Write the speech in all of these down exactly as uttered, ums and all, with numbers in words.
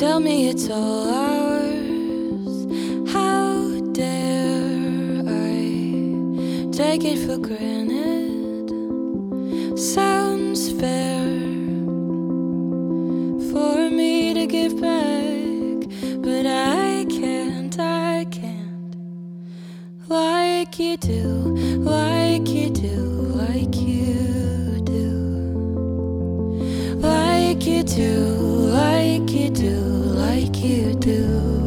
tell me it's all ours. How dare I take it for granted? Sounds fair for me to give back, but I can't, I can't. Like you do, like you do, like you do. Like you do, like you do, like you do.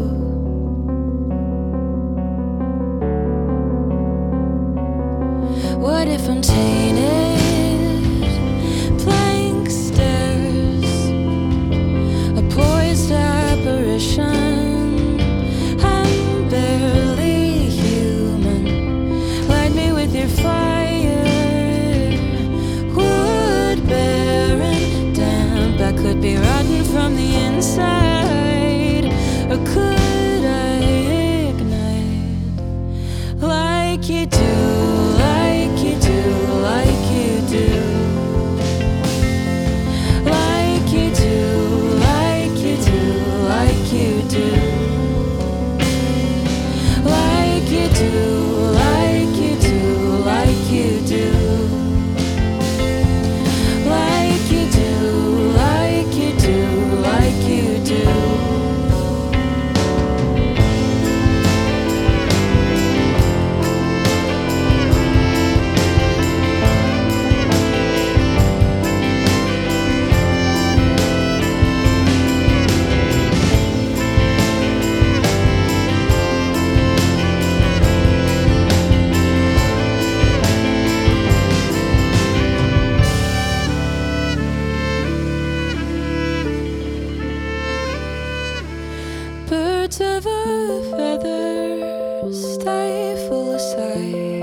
What if I'm tainted? Blank stares, a poised apparition. I'm barely human. Light me with your fire. Wood bearing damp, I could be rotten from the inside, or could I ignite like you do, like you do, like you do, like you do, like you do, like you do, like you do, like you do, like you do, like you do, like you do, like you do. Birds of a feather stifle a sigh.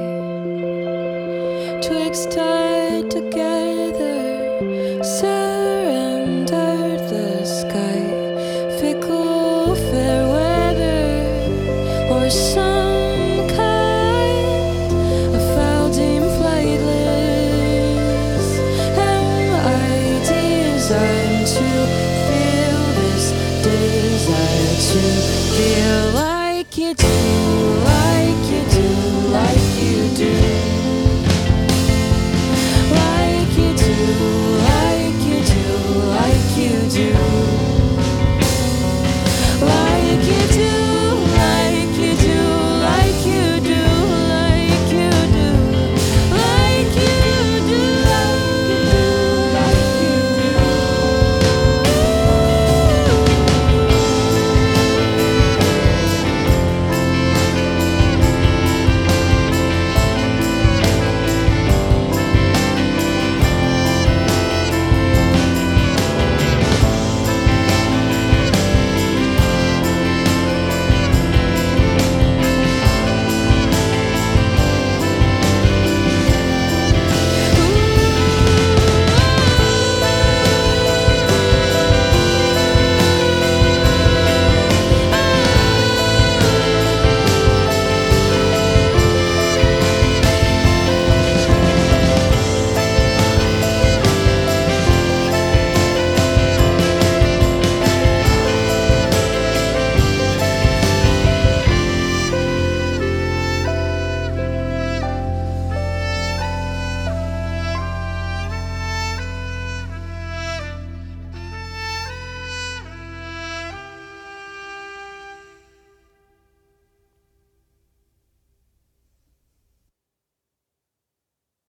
Twigs tied together surrendered the sky. Fickle fair weather, or some kind of foul deemed flightless. Am I designed to feel this desire to feel